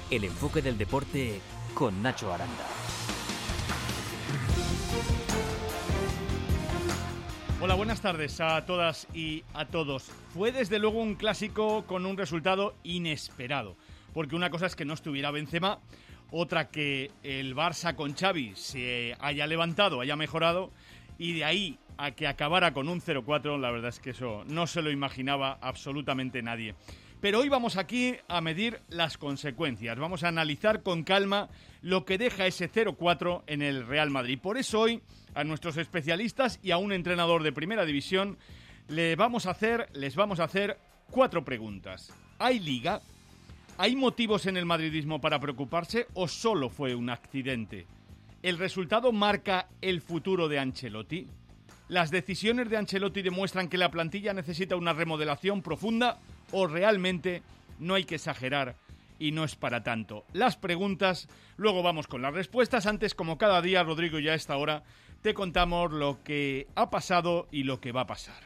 El enfoque del deporte con Nacho Aranda. Hola, buenas tardes a todas y a todos. Fue desde luego un clásico con un resultado inesperado, porque una cosa es que no estuviera Benzema, otra que el Barça con Xavi se haya levantado, haya mejorado, y de ahí a que acabara con un 0-4, la verdad es que eso no se lo imaginaba absolutamente nadie. Pero hoy vamos aquí a medir las consecuencias, vamos a analizar con calma lo que deja ese 0-4 en el Real Madrid. Por eso hoy a nuestros especialistas y a un entrenador de primera división les vamos a hacer 4 preguntas. ¿Hay liga? ¿Hay motivos en el madridismo para preocuparse o solo fue un accidente? ¿El resultado marca el futuro de Ancelotti? ¿Las decisiones de Ancelotti demuestran que la plantilla necesita una remodelación profunda o realmente no hay que exagerar y no es para tanto? Las preguntas, luego vamos con las respuestas. Antes, como cada día, Rodrigo, ya a esta hora te contamos lo que ha pasado y lo que va a pasar.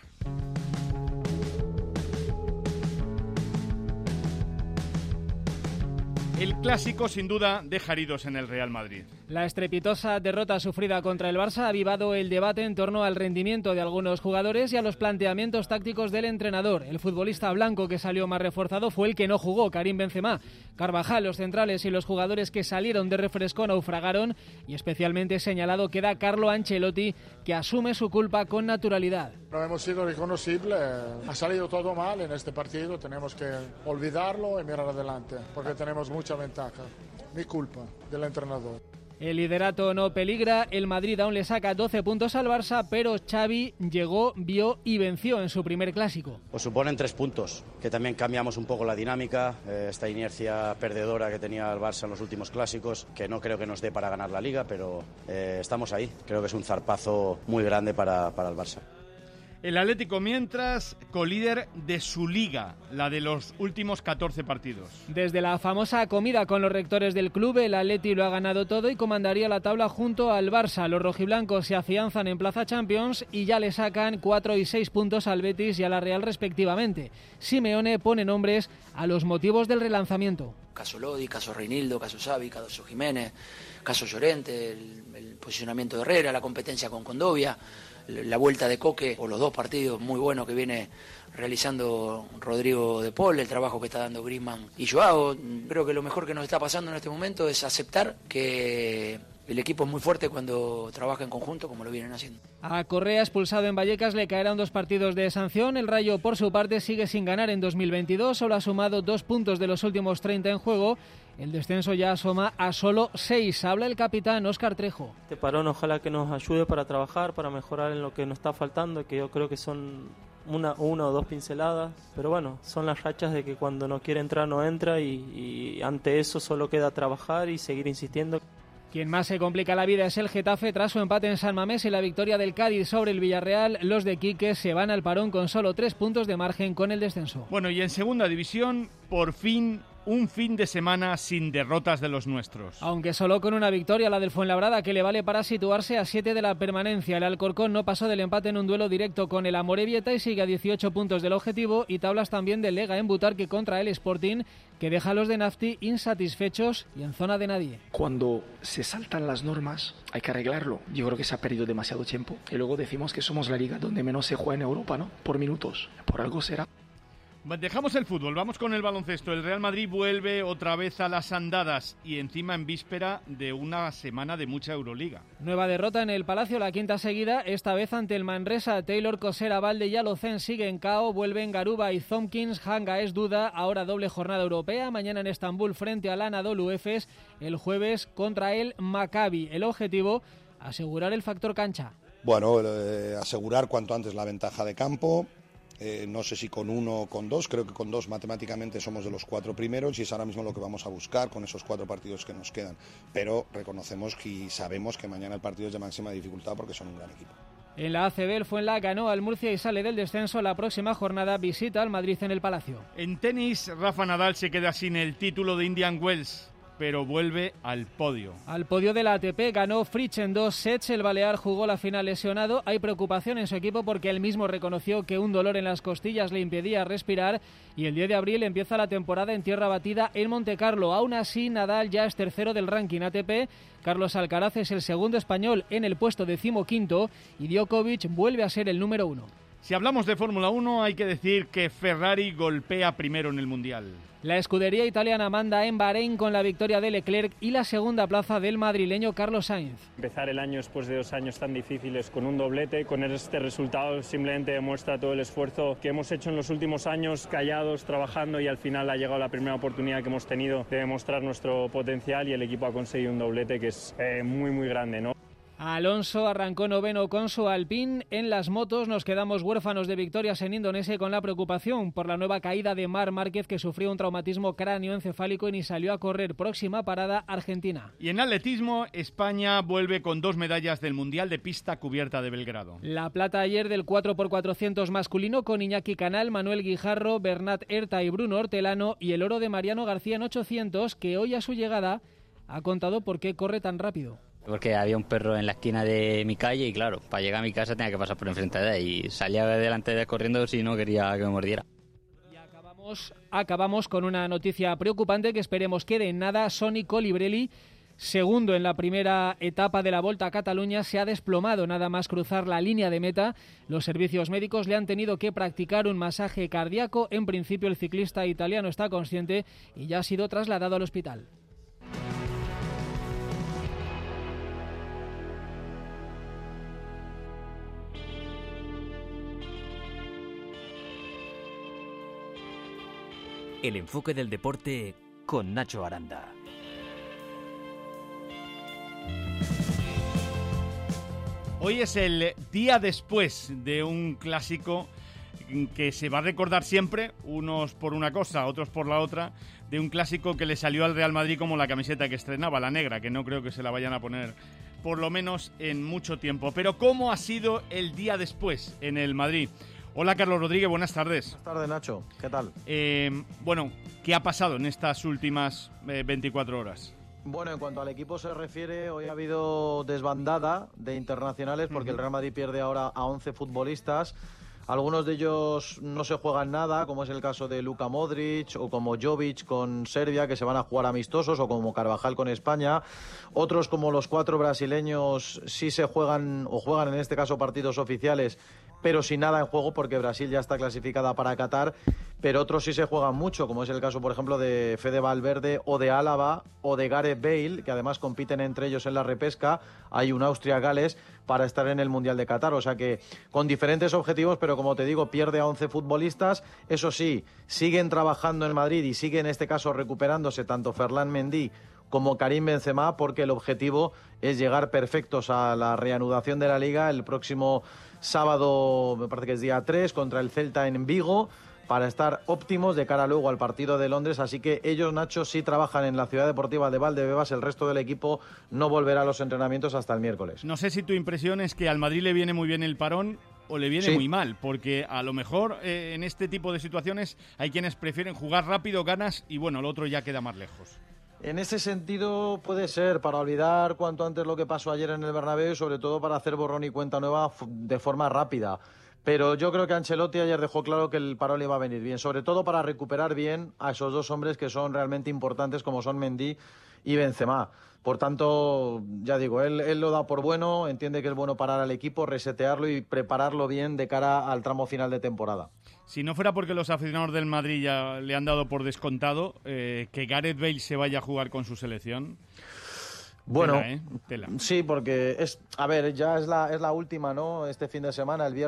El clásico, sin duda, deja heridos en el Real Madrid. La estrepitosa derrota sufrida contra el Barça ha avivado el debate en torno al rendimiento de algunos jugadores y a los planteamientos tácticos del entrenador. El futbolista blanco que salió más reforzado fue el que no jugó, Karim Benzema. Carvajal, los centrales y los jugadores que salieron de refresco naufragaron, y especialmente señalado queda Carlo Ancelotti, que asume su culpa con naturalidad. No hemos sido reconocibles, ha salido todo mal en este partido, tenemos que olvidarlo y mirar adelante, porque tenemos mucha ventaja. Mi culpa del entrenador. El liderato no peligra, el Madrid aún le saca 12 puntos al Barça, pero Xavi llegó, vio y venció en su primer clásico. Pues suponen 3 puntos, que también cambiamos un poco la dinámica, esta inercia perdedora que tenía el Barça en los últimos clásicos, que no creo que nos dé para ganar la Liga, pero estamos ahí. Creo que es un zarpazo muy grande para el Barça. El Atlético, mientras, colíder de su liga, la de los últimos 14 partidos. Desde la famosa comida con los rectores del club, el Atleti lo ha ganado todo y comandaría la tabla junto al Barça. Los rojiblancos se afianzan en plaza Champions y ya le sacan 4 y 6 puntos al Betis y a la Real respectivamente. Simeone pone nombres a los motivos del relanzamiento. Caso Lodi, caso Reinildo, caso Xavi, caso Jiménez, caso Llorente, el posicionamiento de Herrera, la competencia con Condovia, la vuelta de Coque o los 2 partidos muy buenos que viene realizando Rodrigo de Paul, el trabajo que está dando Griezmann y Joao. Creo que lo mejor que nos está pasando en este momento es aceptar que el equipo es muy fuerte cuando trabaja en conjunto, como lo vienen haciendo. A Correa, expulsado en Vallecas, le caerán 2 partidos de sanción. El Rayo, por su parte, sigue sin ganar en 2022. Solo ha sumado 2 puntos de los últimos 30 en juego. El descenso ya asoma a solo 6. Habla el capitán Óscar Trejo. Este parón ojalá que nos ayude para trabajar, para mejorar en lo que nos está faltando, que yo creo que son una o 2 pinceladas, pero bueno, son las rachas de que cuando no quiere entrar no entra y ante eso solo queda trabajar y seguir insistiendo. Quien más se complica la vida es el Getafe tras su empate en San Mamés y la victoria del Cádiz sobre el Villarreal. Los de Quique se van al parón con solo 3 puntos de margen con el descenso. Bueno, y en segunda división, por fin, un fin de semana sin derrotas de los nuestros. Aunque solo con una victoria, la del Fuenlabrada, que le vale para situarse a 7 de la permanencia. El Alcorcón no pasó del empate en un duelo directo con el Amorebieta y sigue a 18 puntos del objetivo, y tablas también del Lega en Butarque contra el Sporting, que deja a los de Nafti insatisfechos y en zona de nadie. Cuando se saltan las normas hay que arreglarlo. Yo creo que se ha perdido demasiado tiempo y luego decimos que somos la liga donde menos se juega en Europa, ¿no? Por minutos. Por algo será. Dejamos el fútbol, vamos con el baloncesto. El Real Madrid vuelve otra vez a las andadas y encima en víspera de una semana de mucha Euroliga. Nueva derrota en el Palacio, la 5ª seguida, esta vez ante el Manresa. Taylor, Cosera, Valde y Alocen siguen KO, vuelven Garuba y Thompkins, Hanga es duda, ahora doble jornada europea, mañana en Estambul frente al Anadolu Efes, el jueves contra el Maccabi. El objetivo, asegurar el factor cancha. Bueno, asegurar cuanto antes la ventaja de campo. No sé si con 1 o con 2, creo que con 2 matemáticamente somos de los 4 primeros y es ahora mismo lo que vamos a buscar con esos 4 partidos que nos quedan. Pero reconocemos y sabemos que mañana el partido es de máxima dificultad porque son un gran equipo. En la ACB, el Fuenlabrada ganó al Murcia y sale del descenso. La próxima jornada visita al Madrid en el Palacio. En tenis, Rafa Nadal se queda sin el título de Indian Wells. pero vuelve al podio. Al podio de la ATP ganó Fritz en 2 sets, el balear jugó la final lesionado. Hay preocupación en su equipo porque él mismo reconoció que un dolor en las costillas le impedía respirar y el 10 de abril empieza la temporada en tierra batida en Montecarlo. Aún así, Nadal ya es tercero del ranking ATP, Carlos Alcaraz es el segundo español en el puesto 15º y Djokovic vuelve a ser el número 1. Si hablamos de Fórmula 1, hay que decir que Ferrari golpea primero en el Mundial. La escudería italiana manda en Bahrein con la victoria de Leclerc y la segunda plaza del madrileño Carlos Sainz. Empezar el año después de 2 años tan difíciles con un doblete, con este resultado simplemente demuestra todo el esfuerzo que hemos hecho en los últimos años, callados, trabajando, y al final ha llegado la primera oportunidad que hemos tenido de demostrar nuestro potencial y el equipo ha conseguido un doblete que es muy grande, ¿no? Alonso arrancó noveno con su Alpine. En las motos nos quedamos huérfanos de victorias en Indonesia con la preocupación por la nueva caída de Marc Márquez, que sufrió un traumatismo cráneoencefálico y ni salió a correr. Próxima parada, Argentina. Y en atletismo, España vuelve con 2 medallas del Mundial de pista cubierta de Belgrado. La plata ayer del 4x400 masculino con Iñaki Canal, Manuel Guijarro, Bernat Herta y Bruno Hortelano, y el oro de Mariano García en 800, que hoy a su llegada ha contado por qué corre tan rápido. Porque había un perro en la esquina de mi calle y claro, para llegar a mi casa tenía que pasar por enfrente de él y salía delante de él corriendo si no quería que me mordiera. Y acabamos con una noticia preocupante que esperemos quede en nada. Sonny Colbrelli, segundo en la primera etapa de la Volta a Cataluña, se ha desplomado nada más cruzar la línea de meta. Los servicios médicos le han tenido que practicar un masaje cardíaco. En principio el ciclista italiano está consciente y ya ha sido trasladado al hospital. El enfoque del deporte con Nacho Aranda. Hoy es el día después de un clásico que se va a recordar siempre, unos por una cosa, otros por la otra, de un clásico que le salió al Real Madrid como la camiseta que estrenaba, la negra, que no creo que se la vayan a poner por lo menos en mucho tiempo. Pero ¿cómo ha sido el día después en el Madrid? Hola, Carlos Rodríguez, buenas tardes. Buenas tardes, Nacho. ¿Qué tal? Bueno, ¿qué ha pasado en estas últimas 24 horas? Bueno, en cuanto al equipo se refiere, hoy ha habido desbandada de internacionales porque el Real Madrid pierde ahora a 11 futbolistas. Algunos de ellos no se juegan nada, como es el caso de Luka Modric o como Jovic con Serbia, que se van a jugar amistosos, o como Carvajal con España. Otros, como los 4 brasileños, sí se juegan, o juegan en este caso partidos oficiales, pero sin nada en juego porque Brasil ya está clasificada para Qatar. Pero otros sí se juegan mucho, como es el caso, por ejemplo, de Fede Valverde o de Álava o de Gareth Bale, que además compiten entre ellos en la repesca. Hay un Austria-Gales para estar en el Mundial de Qatar. O sea que con diferentes objetivos, pero como te digo, pierde a 11 futbolistas. Eso sí, siguen trabajando en Madrid y sigue en este caso recuperándose tanto Ferland Mendy como Karim Benzema, porque el objetivo es llegar perfectos a la reanudación de la Liga el próximo sábado, me parece que es día 3, contra el Celta en Vigo, para estar óptimos de cara luego al partido de Londres. Así que ellos, Nacho, sí trabajan en la Ciudad Deportiva de Valdebebas. El resto del equipo no volverá a los entrenamientos hasta el miércoles. No sé si tu impresión es que al Madrid le viene muy bien el parón o le viene muy mal, porque a lo mejor en este tipo de situaciones hay quienes prefieren jugar rápido, ganas, y bueno, el otro ya queda más lejos. En ese sentido puede ser, para olvidar cuanto antes lo que pasó ayer en el Bernabéu y sobre todo para hacer borrón y cuenta nueva de forma rápida. Pero yo creo que Ancelotti ayer dejó claro que el parón le iba a venir bien, sobre todo para recuperar bien a esos dos hombres que son realmente importantes, como son Mendy y Benzema. Por tanto, ya digo, él lo da por bueno, entiende que es bueno parar al equipo, resetearlo y prepararlo bien de cara al tramo final de temporada. Si no fuera porque los aficionados del Madrid ya le han dado por descontado que Gareth Bale se vaya a jugar con su selección. Bueno, tela. Sí, porque ya es la última, ¿no? Este fin de semana, el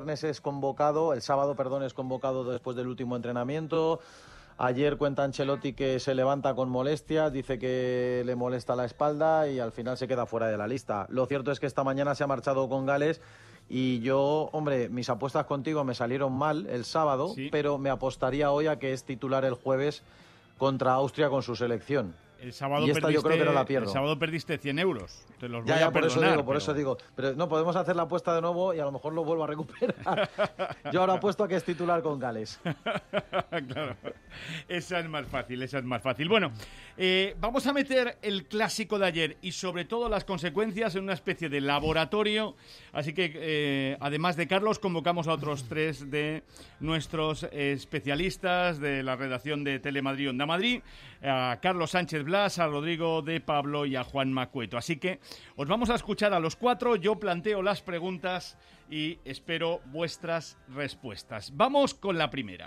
sábado, es convocado después del último entrenamiento. Ayer cuenta Ancelotti que se levanta con molestias, dice que le molesta la espalda y al final se queda fuera de la lista. Lo cierto es que esta mañana se ha marchado con Gales y yo, mis apuestas contigo me salieron mal el sábado, pero me apostaría hoy a que es titular el jueves contra Austria con su selección. El sábado y esta yo creo que no la pierdo. El sábado perdiste 100 euros. Te los voy a Ya, por perdonar. eso digo. Pero no, podemos hacer la apuesta de nuevo y a lo mejor lo vuelvo a recuperar. Yo ahora apuesto a que es titular con Gales. Claro, esa es más fácil. Bueno, vamos a meter el clásico de ayer y sobre todo las consecuencias en una especie de laboratorio. Así que, además de Carlos, convocamos a otros 3 de nuestros especialistas de la redacción de Telemadrid Onda Madrid, a Carlos Sánchez Blas, a Rodrigo de Pablo y a Juan Macueto. Así que os vamos a escuchar a los 4, yo planteo las preguntas y espero vuestras respuestas. Vamos con la primera.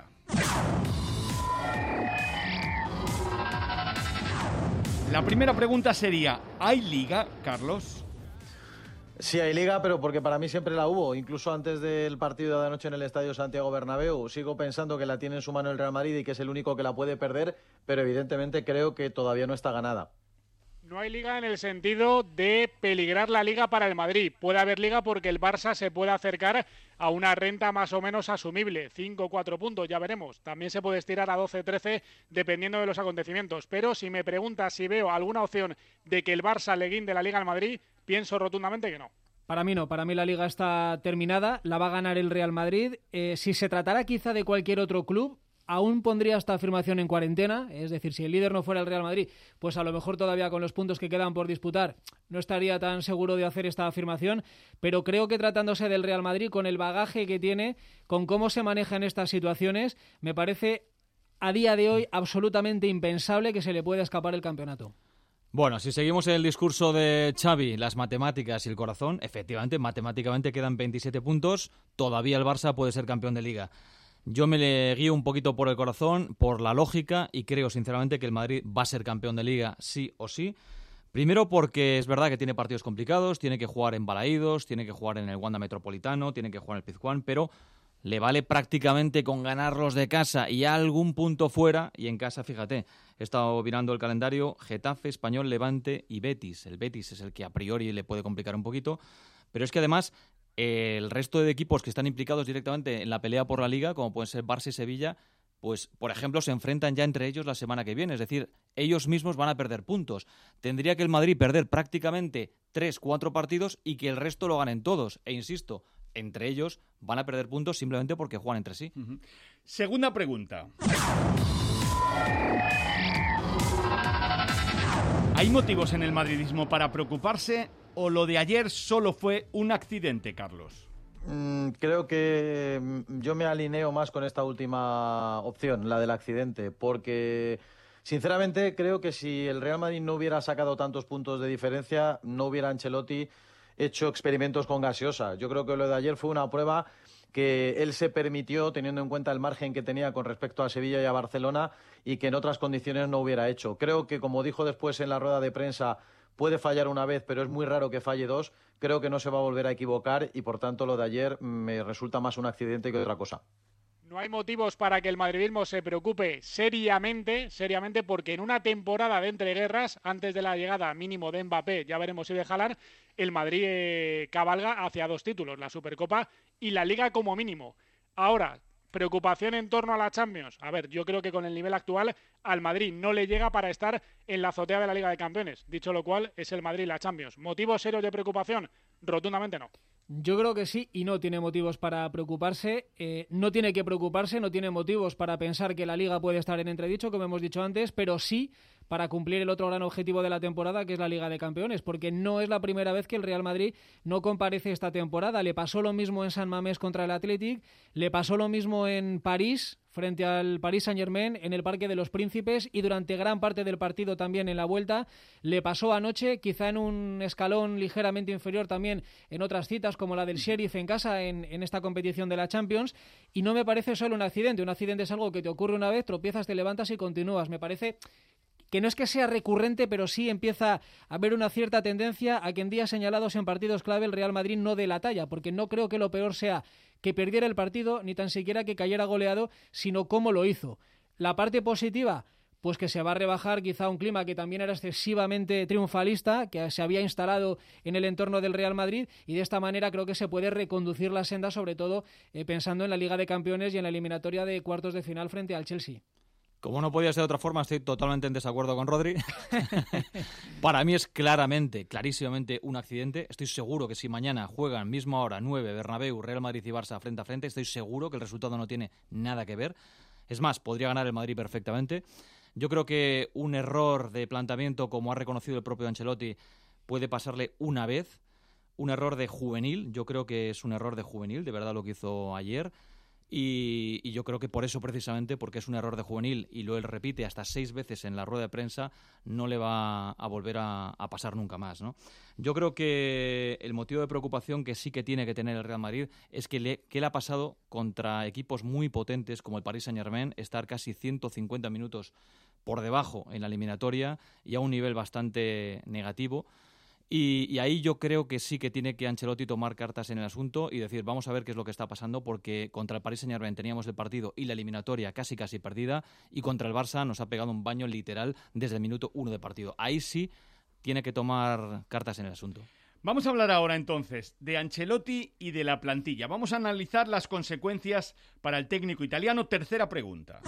La primera pregunta sería, ¿hay liga, Carlos? Sí, hay liga, pero porque para mí siempre la hubo. Incluso antes del partido de anoche en el Estadio Santiago Bernabéu, sigo pensando que la tiene en su mano el Real Madrid y que es el único que la puede perder, pero evidentemente creo que todavía no está ganada. No hay liga en el sentido de peligrar la liga para el Madrid. Puede haber liga porque el Barça se puede acercar a una renta más o menos asumible. 5 o 4 puntos, ya veremos. También se puede estirar a 12 13 dependiendo de los acontecimientos. Pero si me preguntas si veo alguna opción de que el Barça le guinde la liga al Madrid, pienso rotundamente que no. Para mí no, para mí la liga está terminada, la va a ganar el Real Madrid. Si se tratara quizá de cualquier otro club, aún pondría esta afirmación en cuarentena, es decir, si el líder no fuera el Real Madrid, pues a lo mejor todavía con los puntos que quedan por disputar no estaría tan seguro de hacer esta afirmación, pero creo que tratándose del Real Madrid, con el bagaje que tiene, con cómo se manejan estas situaciones, me parece a día de hoy absolutamente impensable que se le pueda escapar el campeonato. Bueno, si seguimos el discurso de Xavi, las matemáticas y el corazón, efectivamente, matemáticamente quedan 27 puntos, todavía el Barça puede ser campeón de Liga. Yo me le guío un poquito por el corazón, por la lógica, y creo sinceramente que el Madrid va a ser campeón de Liga sí o sí. Primero porque es verdad que tiene partidos complicados, tiene que jugar en Balaídos, tiene que jugar en el Wanda Metropolitano, tiene que jugar en el Pizjuán, pero le vale prácticamente con ganarlos de casa y algún punto fuera, y en casa, fíjate, he estado mirando el calendario, Getafe, Español, Levante y Betis. El Betis es el que a priori le puede complicar un poquito, pero es que además el resto de equipos que están implicados directamente en la pelea por la Liga, como pueden ser Barça y Sevilla, pues, por ejemplo, se enfrentan ya entre ellos la semana que viene. Es decir, ellos mismos van a perder puntos. Tendría que el Madrid perder prácticamente 3-4 partidos y que el resto lo ganen todos. E insisto, entre ellos van a perder puntos simplemente porque juegan entre sí. Segunda pregunta. ¿Hay motivos en el madridismo para preocuparse o lo de ayer solo fue un accidente, Carlos? Creo que yo me alineo más con esta última opción, la del accidente, porque sinceramente creo que si el Real Madrid no hubiera sacado tantos puntos de diferencia, no hubiera Ancelotti hecho experimentos con gaseosa. Yo creo que lo de ayer fue una prueba que él se permitió teniendo en cuenta el margen que tenía con respecto a Sevilla y a Barcelona y que en otras condiciones no hubiera hecho. Creo que, como dijo después en la rueda de prensa, puede fallar una vez, pero es muy raro que falle dos. Creo que no se va a volver a equivocar y, por tanto, lo de ayer me resulta más un accidente que otra cosa. No hay motivos para que el madridismo se preocupe seriamente, porque en una temporada de entreguerras, antes de la llegada mínimo de Mbappé, ya veremos si de Haaland, el Madrid cabalga hacia 2 títulos, la Supercopa y la Liga como mínimo. Ahora, preocupación en torno a la Champions. A ver, yo creo que con el nivel actual al Madrid no le llega para estar en la azotea de la Liga de Campeones. Dicho lo cual, es el Madrid la Champions. ¿Motivos serios de preocupación? Rotundamente no. Yo creo que sí y no tiene motivos para preocuparse. No tiene que preocuparse, no tiene motivos para pensar que la Liga puede estar en entredicho, como hemos dicho antes, pero sí para cumplir el otro gran objetivo de la temporada, que es la Liga de Campeones, porque no es la primera vez que el Real Madrid no comparece esta temporada. Le pasó lo mismo en San Mamés contra el Athletic, le pasó lo mismo en París, frente al Paris Saint-Germain, en el Parque de los Príncipes, y durante gran parte del partido también en la vuelta. Le pasó anoche, quizá en un escalón ligeramente inferior también en otras citas, como la del Sheriff en casa en esta competición de la Champions, y no me parece solo un accidente. Un accidente es algo que te ocurre una vez, tropiezas, te levantas y continúas. Me parece que no es que sea recurrente, pero sí empieza a haber una cierta tendencia a que en días señalados en partidos clave el Real Madrid no dé la talla, porque no creo que lo peor sea que perdiera el partido, ni tan siquiera que cayera goleado, sino cómo lo hizo. La parte positiva, pues que se va a rebajar quizá un clima que también era excesivamente triunfalista, que se había instalado en el entorno del Real Madrid, y de esta manera creo que se puede reconducir la senda, sobre todo pensando en la Liga de Campeones y en la eliminatoria de cuartos de final frente al Chelsea. Como no podía ser de otra forma, estoy totalmente en desacuerdo con Rodri. Para mí es clarísimamente un accidente. Estoy seguro que si mañana juegan misma hora, 9, Bernabéu, Real Madrid y Barça frente a frente, estoy seguro que el resultado no tiene nada que ver. Es más, podría ganar el Madrid perfectamente. Yo creo que un error de planteamiento, como ha reconocido el propio Ancelotti, puede pasarle una vez. Un error de juvenil, yo creo que es un error de juvenil, de verdad lo que hizo ayer. Y yo creo que por eso precisamente, porque es un error de juvenil y lo él repite hasta 6 veces en la rueda de prensa, no le va a volver a pasar nunca más, ¿no? Yo creo que el motivo de preocupación que sí que tiene que tener el Real Madrid es que le ha pasado contra equipos muy potentes como el Paris Saint-Germain estar casi 150 minutos por debajo en la eliminatoria y a un nivel bastante negativo. Y ahí yo creo que sí que tiene que Ancelotti tomar cartas en el asunto y decir, vamos a ver qué es lo que está pasando, porque contra el Paris Saint-Germain teníamos el partido y la eliminatoria casi perdida, y contra el Barça nos ha pegado un baño literal desde el minuto 1 de partido. Ahí sí tiene que tomar cartas en el asunto. Vamos a hablar ahora entonces de Ancelotti y de la plantilla. Vamos a analizar las consecuencias para el técnico italiano. Tercera pregunta.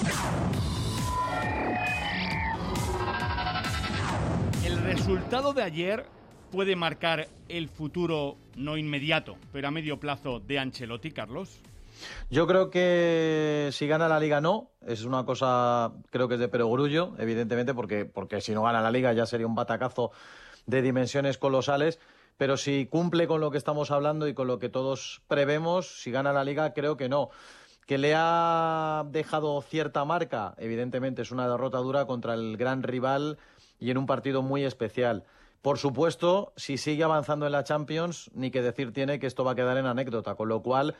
El resultado de ayer puede marcar el futuro, no inmediato, pero a medio plazo, de Ancelotti, Carlos. Yo creo que si gana la Liga no, es una cosa, creo que es de perogrullo, evidentemente, porque si no gana la Liga ya sería un batacazo de dimensiones colosales, pero si cumple con lo que estamos hablando y con lo que todos prevemos, si gana la Liga, creo que no. Que le ha dejado cierta marca, evidentemente es una derrota dura contra el gran rival y en un partido muy especial. Por supuesto, si sigue avanzando en la Champions, ni que decir tiene que esto va a quedar en anécdota, con lo cual,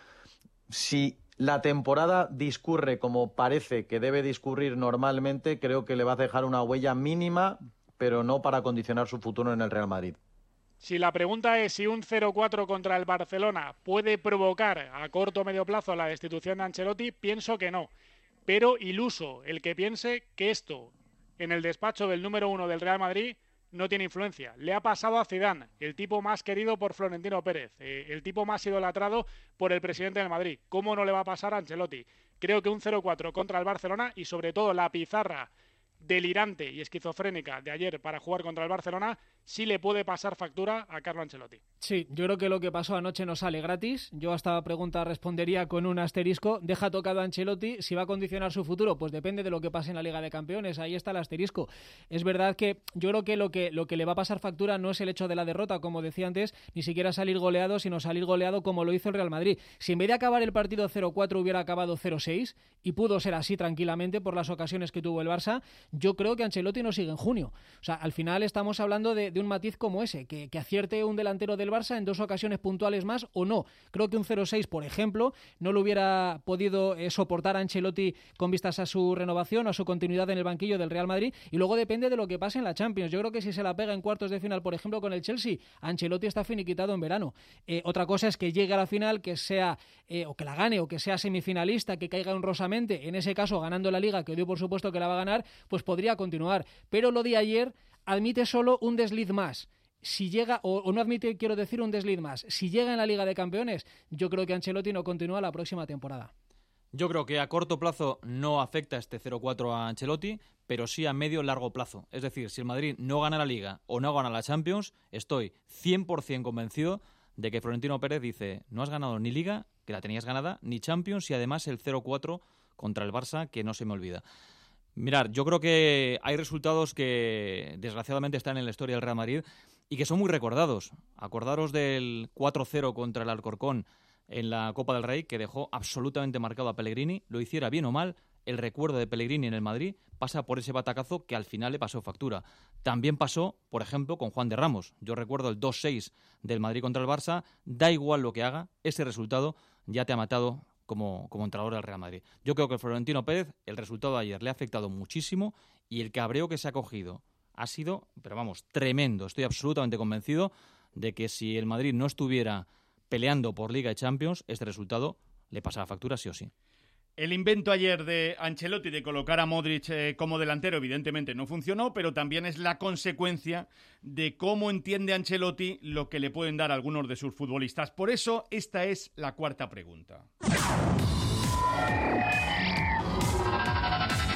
si la temporada discurre como parece que debe discurrir normalmente, creo que le va a dejar una huella mínima, pero no para condicionar su futuro en el Real Madrid. Si la pregunta es si un 0-4 contra el Barcelona puede provocar a corto o medio plazo la destitución de Ancelotti, pienso que no. Pero iluso el que piense que esto, en el despacho del número 1 del Real Madrid, no tiene influencia. Le ha pasado a Zidane, el tipo más querido por Florentino Pérez, el tipo más idolatrado por el presidente del Madrid. ¿Cómo no le va a pasar a Ancelotti? Creo que un 0-4 contra el Barcelona y sobre todo la pizarra delirante y esquizofrénica de ayer para jugar contra el Barcelona sí le puede pasar factura a Carlo Ancelotti. Sí, yo creo que lo que pasó anoche no sale gratis. Yo a esta pregunta respondería con un asterisco. Deja tocado a Ancelotti. Si va a condicionar su futuro, pues depende de lo que pase en la Liga de Campeones. Ahí está el asterisco. Es verdad que yo creo que lo que le va a pasar factura no es el hecho de la derrota, como decía antes, ni siquiera salir goleado, sino salir goleado como lo hizo el Real Madrid. Si en vez de acabar el partido 0-4 hubiera acabado 0-6, y pudo ser así tranquilamente por las ocasiones que tuvo el Barça, yo creo que Ancelotti no sigue en junio. O sea, al final estamos hablando de un matiz como ese, que acierte un delantero del Barça en 2 ocasiones puntuales más o no. Creo que un 0-6, por ejemplo, no lo hubiera podido soportar a Ancelotti con vistas a su renovación o a su continuidad en el banquillo del Real Madrid, y luego depende de lo que pase en la Champions. Yo creo que si se la pega en cuartos de final, por ejemplo, con el Chelsea, Ancelotti está finiquitado en verano. Otra cosa es que llegue a la final, que sea o que la gane, o que sea semifinalista, que caiga honrosamente, en ese caso ganando la Liga, que dio por supuesto que la va a ganar, pues podría continuar. Pero lo de ayer admite solo un desliz más. Si llega, o no admite, quiero decir, un desliz más. Si llega en la Liga de Campeones, yo creo que Ancelotti no continúa la próxima temporada. Yo creo que a corto plazo no afecta este 0-4 a Ancelotti, pero sí a medio largo plazo. Es decir, si el Madrid no gana la Liga o no gana la Champions, estoy 100% convencido de que Florentino Pérez dice: no has ganado ni Liga, que la tenías ganada, ni Champions, y además el 0-4 contra el Barça, que no se me olvida. Mirad, yo creo que hay resultados que desgraciadamente están en la historia del Real Madrid y que son muy recordados. Acordaros del 4-0 contra el Alcorcón en la Copa del Rey, que dejó absolutamente marcado a Pellegrini. Lo hiciera bien o mal, el recuerdo de Pellegrini en el Madrid pasa por ese batacazo que al final le pasó factura. También pasó, por ejemplo, con Juan de Ramos. Yo recuerdo el 2-6 del Madrid contra el Barça. Da igual lo que haga, ese resultado ya te ha matado como entrenador del Real Madrid. Yo creo que el Florentino Pérez, el resultado de ayer le ha afectado muchísimo y el cabreo que se ha cogido ha sido, pero vamos, tremendo. Estoy absolutamente convencido de que si el Madrid no estuviera peleando por Liga y Champions, este resultado le pasaba factura sí o sí. El invento ayer de Ancelotti de colocar a Modric como delantero evidentemente no funcionó, pero también es la consecuencia de cómo entiende Ancelotti lo que le pueden dar algunos de sus futbolistas. Por eso, esta es la cuarta pregunta.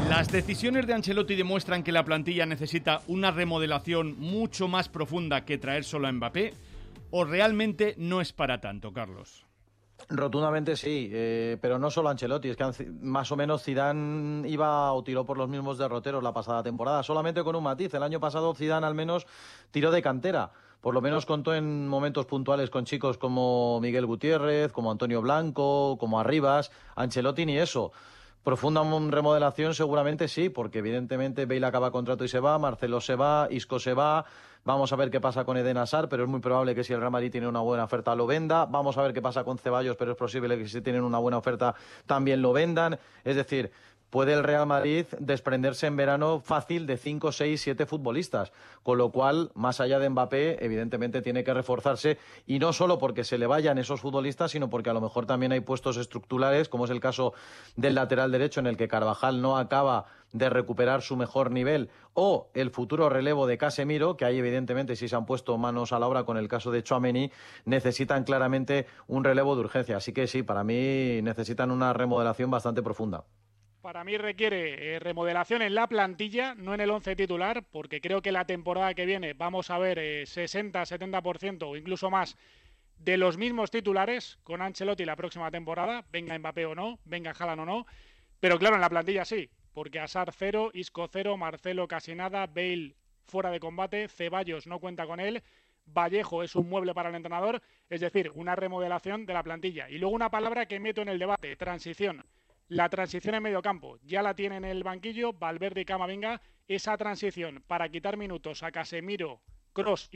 ¿Las decisiones de Ancelotti demuestran que la plantilla necesita una remodelación mucho más profunda que traer solo a Mbappé? ¿O realmente no es para tanto, Carlos? Rotundamente sí, pero no solo Ancelotti, es que más o menos Zidane iba o tiró por los mismos derroteros la pasada temporada, solamente con un matiz. El año pasado Zidane al menos tiró de cantera, por lo menos contó en momentos puntuales con chicos como Miguel Gutiérrez, como Antonio Blanco, como Arribas. Ancelotti ni eso. Profunda remodelación seguramente sí, porque evidentemente Bale acaba contrato y se va, Marcelo se va, Isco se va. Vamos a ver qué pasa con Eden Hazard, pero es muy probable que si el Real Madrid tiene una buena oferta lo venda. Vamos a ver qué pasa con Ceballos, pero es posible que si tienen una buena oferta también lo vendan. Es decir, puede el Real Madrid desprenderse en verano fácil de 5, 6, 7 futbolistas. Con lo cual, más allá de Mbappé, evidentemente tiene que reforzarse. Y no solo porque se le vayan esos futbolistas, sino porque a lo mejor también hay puestos estructurales, como es el caso del lateral derecho, en el que Carvajal no acaba de recuperar su mejor nivel, o el futuro relevo de Casemiro, que ahí evidentemente sí se han puesto manos a la obra con el caso de Tchouaméni, necesitan claramente un relevo de urgencia. Así que sí, para mí necesitan una remodelación bastante profunda. Para mí requiere remodelación en la plantilla, no en el 11 titular, porque creo que la temporada que viene vamos a ver 60-70% o incluso más de los mismos titulares con Ancelotti la próxima temporada, venga Mbappé o no, venga Haaland o no, pero claro, en la plantilla sí, porque Hazard 0, Isco 0, Marcelo casi nada, Bale fuera de combate, Ceballos no cuenta con él, Vallejo es un mueble para el entrenador, es decir, una remodelación de la plantilla. Y luego una palabra que meto en el debate, transición. La transición en medio campo, ya la tiene en el banquillo, Valverde y Camavinga, esa transición para quitar minutos a Casemiro, Kroos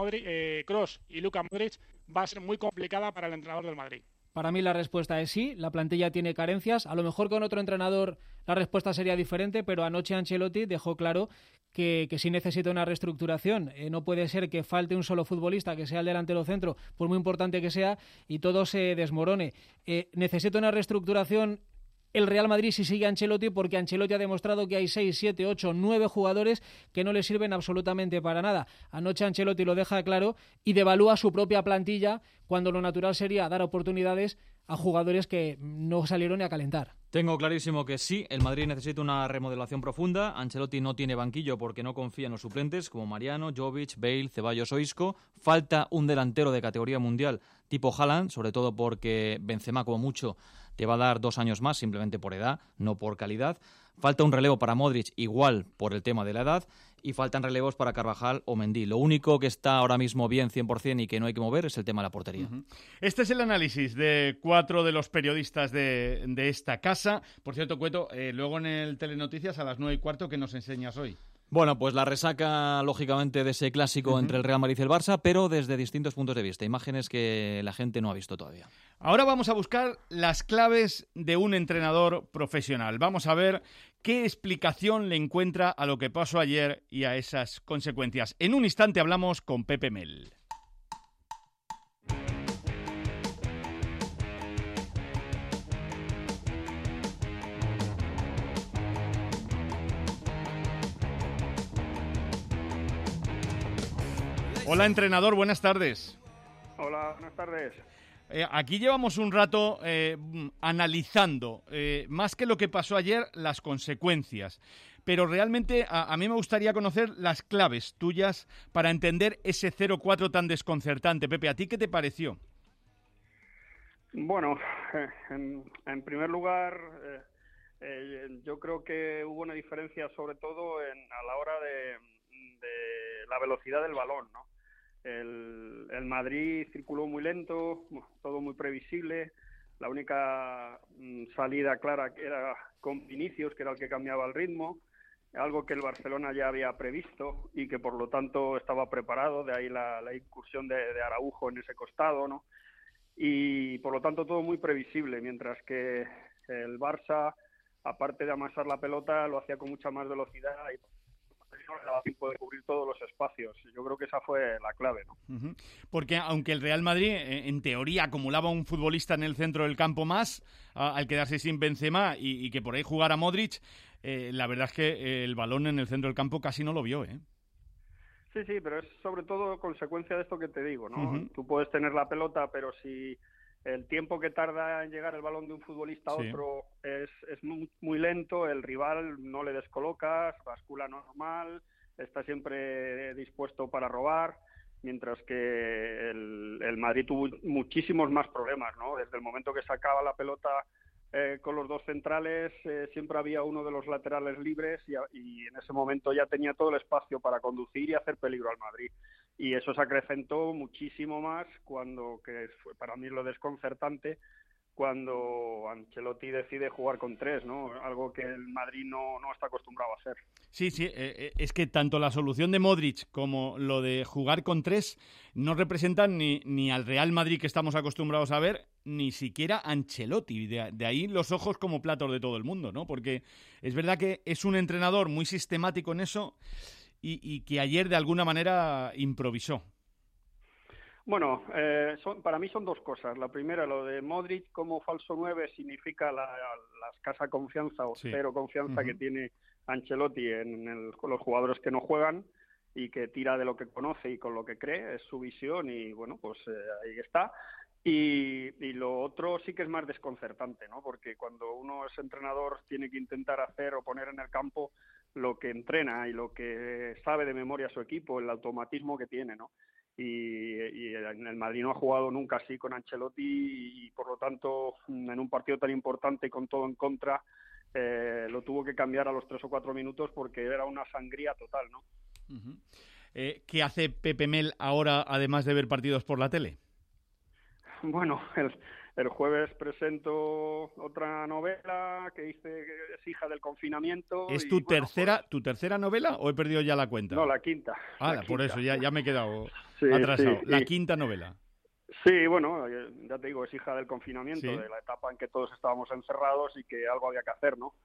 y Luka Modric va a ser muy complicada para el entrenador del Madrid. Para mí la respuesta es sí, la plantilla tiene carencias, a lo mejor con otro entrenador la respuesta sería diferente, pero anoche Ancelotti dejó claro que sí necesita una reestructuración. No puede ser que falte un solo futbolista, que sea el delantero centro, por muy importante que sea, y todo se desmorone. Necesita una reestructuración el Real Madrid si sigue Ancelotti, porque Ancelotti ha demostrado que hay 6, 7, 8, 9 jugadores que no le sirven absolutamente para nada. Anoche Ancelotti lo deja claro y devalúa su propia plantilla cuando lo natural sería dar oportunidades a jugadores que no salieron ni a calentar. Tengo clarísimo que sí, el Madrid necesita una remodelación profunda. Ancelotti no tiene banquillo porque no confía en los suplentes como Mariano, Jovic, Bale, Ceballos o Isco. Falta un delantero de categoría mundial tipo Haaland, sobre todo porque Benzema como mucho te va a dar 2 años más simplemente por edad, no por calidad. Falta un relevo para Modric, igual por el tema de la edad, y faltan relevos para Carvajal o Mendy. Lo único que está ahora mismo bien 100% y que no hay que mover es el tema de la portería. Este es el análisis de 4 de los periodistas de esta casa. Por cierto, Cueto, luego en el Telenoticias a las 9:15, ¿qué nos enseñas hoy? Bueno, pues la resaca, lógicamente, de ese clásico entre el Real Madrid y el Barça, pero desde distintos puntos de vista, imágenes que la gente no ha visto todavía. Ahora vamos a buscar las claves de un entrenador profesional. Vamos a ver qué explicación le encuentra a lo que pasó ayer y a esas consecuencias. En un instante hablamos con Pepe Mel. Hola, entrenador, buenas tardes. Hola, buenas tardes. Aquí llevamos un rato analizando, más que lo que pasó ayer, las consecuencias. Pero realmente a mí me gustaría conocer las claves tuyas para entender ese 0-4 tan desconcertante. Pepe, ¿a ti qué te pareció? Bueno, en primer lugar, yo creo que hubo una diferencia sobre todo a la hora de la velocidad del balón, ¿no? El Madrid circuló muy lento, todo muy previsible. La única salida clara era con Vinicius, que era el que cambiaba el ritmo, algo que el Barcelona ya había previsto y que por lo tanto estaba preparado, de ahí la incursión de Araujo en ese costado, ¿no? Y por lo tanto todo muy previsible, mientras que el Barça, aparte de amasar la pelota, lo hacía con mucha más velocidad y no le daba tiempo de cubrir todos los espacios. Yo creo que esa fue la clave, ¿no? Porque aunque el Real Madrid, en teoría, acumulaba un futbolista en el centro del campo más, al quedarse sin Benzema y que por ahí jugara Modric, la verdad es que el balón en el centro del campo casi no lo vio, ¿eh? Sí, pero es sobre todo consecuencia de esto que te digo, ¿no? Tú puedes tener la pelota, pero si el tiempo que tarda en llegar el balón de un futbolista a Sí. otro es muy, muy lento, el rival no le descolocas, bascula normal, está siempre dispuesto para robar, mientras que el Madrid tuvo muchísimos más problemas, ¿no? Desde el momento que sacaba la pelota con los dos centrales, siempre había uno de los laterales libres y en ese momento ya tenía todo el espacio para conducir y hacer peligro al Madrid. Y eso se acrecentó muchísimo más que fue para mí lo desconcertante, cuando Ancelotti decide jugar con 3, ¿no? Algo que el Madrid no está acostumbrado a hacer. Sí, es que tanto la solución de Modric como lo de jugar con 3 no representan ni al Real Madrid que estamos acostumbrados a ver, ni siquiera a Ancelotti. De ahí los ojos como platos de todo el mundo, ¿no? Porque es verdad que es un entrenador muy sistemático en eso y que ayer de alguna manera improvisó. Bueno, para mí son dos cosas. La primera, lo de Modric como falso 9 significa la escasa confianza o cero confianza que tiene Ancelotti en los jugadores que no juegan y que tira de lo que conoce y con lo que cree, es su visión y bueno, pues ahí está. Y lo otro sí que es más desconcertante, ¿no? Porque cuando uno es entrenador tiene que intentar hacer o poner en el campo lo que entrena y lo que sabe de memoria su equipo, el automatismo que tiene, ¿no? Y el Madrid no ha jugado nunca así con Ancelotti y por lo tanto en un partido tan importante y con todo en contra lo tuvo que cambiar a los 3 o 4 minutos porque era una sangría total, ¿no? Uh-huh. ¿Qué hace Pepe Mel ahora además de ver partidos por la tele? Bueno, el jueves presento otra novela que es hija del confinamiento. ¿Es y, tu bueno, tercera novela o he perdido ya la cuenta? No, la quinta. Por eso ya me he quedado Sí, atrasado. sí, la sí. quinta novela. Sí, bueno, ya te digo, es hija del confinamiento, Sí. de la etapa en que todos estábamos encerrados y que algo había que hacer, ¿no?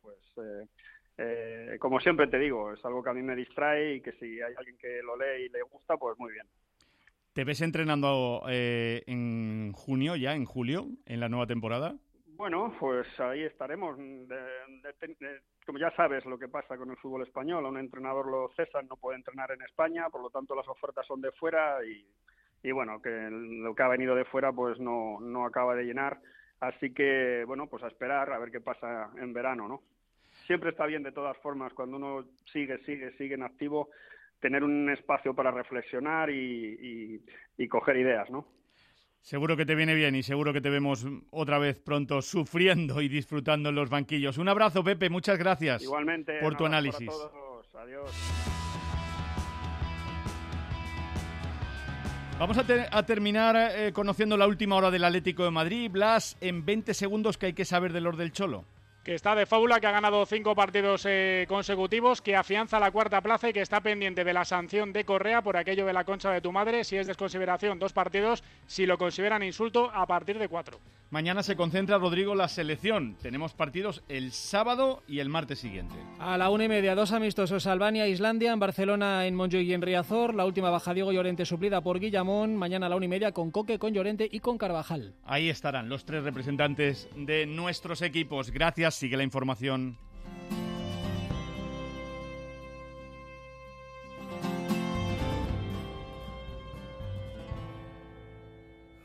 Como siempre te digo, es algo que a mí me distrae y que si hay alguien que lo lee y le gusta, pues muy bien. ¿Te ves entrenando en junio ya, en julio, en la nueva temporada? Bueno, pues ahí estaremos. Como ya sabes lo que pasa con el fútbol español, a un entrenador lo cesan, no puede entrenar en España, por lo tanto las ofertas son de fuera y bueno, que lo que ha venido de fuera pues no acaba de llenar. Así que, bueno, pues a esperar a ver qué pasa en verano, ¿no? Siempre está bien, de todas formas, cuando uno sigue en activo, tener un espacio para reflexionar y coger ideas, ¿no? Seguro que te viene bien y seguro que te vemos otra vez pronto sufriendo y disfrutando en los banquillos. Un abrazo, Pepe, muchas gracias. Igualmente, por tu análisis. Para todos. Adiós. Vamos a terminar conociendo la última hora del Atlético de Madrid. Blas, en 20 segundos, ¿qué hay que saber de los del Cholo? Que está de fábula, que ha ganado 5 partidos consecutivos, que afianza la cuarta plaza y que está pendiente de la sanción de Correa por aquello de la concha de tu madre. Si es desconsideración, 2 partidos. Si lo consideran insulto, a partir de 4. Mañana se concentra, Rodrigo, la selección. Tenemos partidos el sábado y el martes siguiente. A la 1:30, 2 amistosos: Albania e Islandia, en Barcelona, en Montjuïc y en Riazor. La última baja Diego Llorente, suplida por Guillamón. Mañana a la 1:30 con Coque, con Llorente y con Carvajal. Ahí estarán los 3 representantes de nuestros equipos. Gracias, sigue la información.